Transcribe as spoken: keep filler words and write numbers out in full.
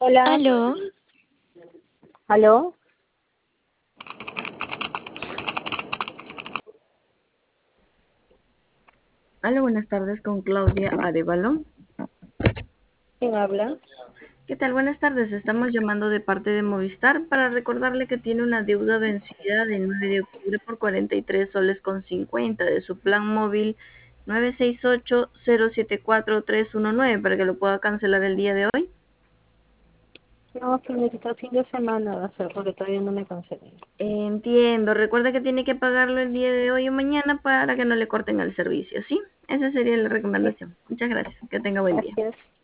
Hola, Aló, ¿aló? Hola, buenas tardes con Claudia Arevalo. ¿Quién habla? ¿Qué tal? Buenas tardes. Estamos llamando de parte de Movistar para recordarle que tiene una deuda vencida de nueve de octubre por cuarenta y tres soles con cincuenta de su plan móvil nueve seis ocho cero siete cuatro tres uno nueve para que lo pueda cancelar el día de hoy. No, señorita, fin de semana va a ser porque todavía no me cancelé. Entiendo. Recuerda que tiene que pagarlo el día de hoy o mañana para que no le corten el servicio, ¿sí? Esa sería la Sí, recomendación. Muchas gracias. Que tenga buen día. gracias.